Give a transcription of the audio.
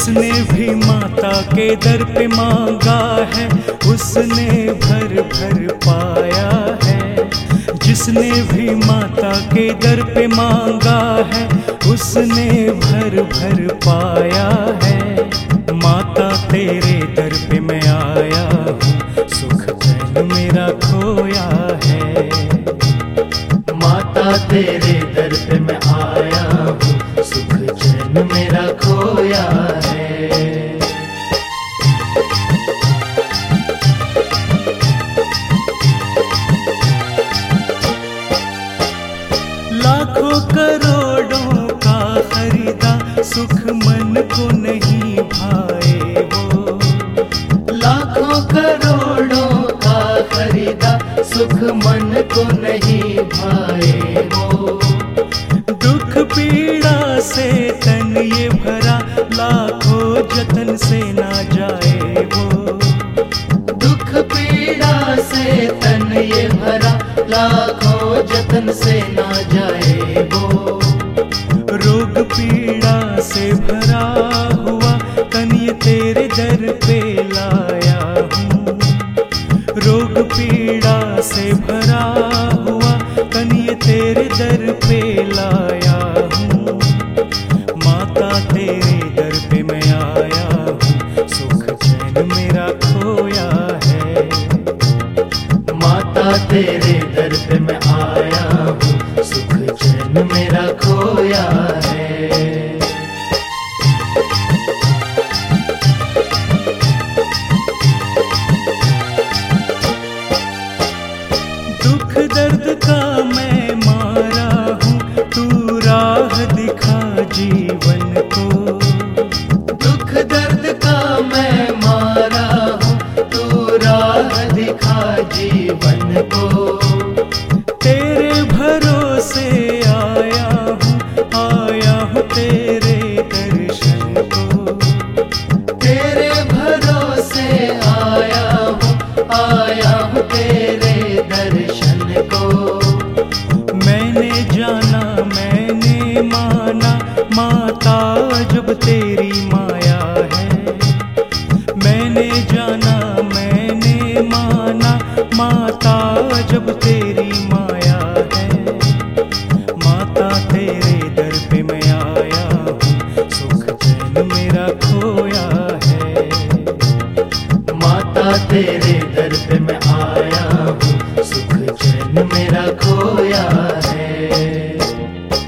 जिसने भी माता के दर पे मांगा है उसने भर भर पाया है। जिसने भी माता के दर पे मांगा है उसने भर भर पाया है। माता तेरे दर पे मैं आया हूँ, सुख चैन मेरा खोया है। माता तेरे दर पे मैं आया हूँ, सुख चैन मेरा खोया है। लाखों करोड़ों का खरीदा सुख मन को नहीं भाए वो। लाखों करोड़ों का खरीदा सुख मन को नहीं भाए वो। दुख पीड़ा से तन ये भरा लाखों जतन से ना जाए वो। दुख पीड़ा से तन ये भरा लाखों जतन से ना जाए वो। रोग पीड़ा से भरा हुआ तन ये तेरे दर पे लाया हूँ। रोग पीड़ा से भरा हुआ तन ये तेरे दर पे लाया हूँ। माता तेरे दर पे मैं आया हूँ, सुख चैन मेरा खोया है। माता तेरे दर पे मैं आया हूँ, सुख चैन मेरा खोया है। दुख दर्द का मैं मारा हूँ, तू राह दिखा जीवन को। दुख दर्द का मैं मारा हूँ, तू राह दिखा जीवन को। तेरे भरोसे आया हूँ तेरे दर्शन को। तेरे भरोसे आया हूँ तेरे दर्शन को। मैंने जाना मैंने माना माता जब तेरी माया है। मैंने जाना मैंने माना माता जब तेरी माया है। माता तेरे दर पे मैं आया हूँ, सुख चैन मेरा खोया है। माता तेरे दर पे मैं आया हूँ, सुख चैन मेरा खोया है।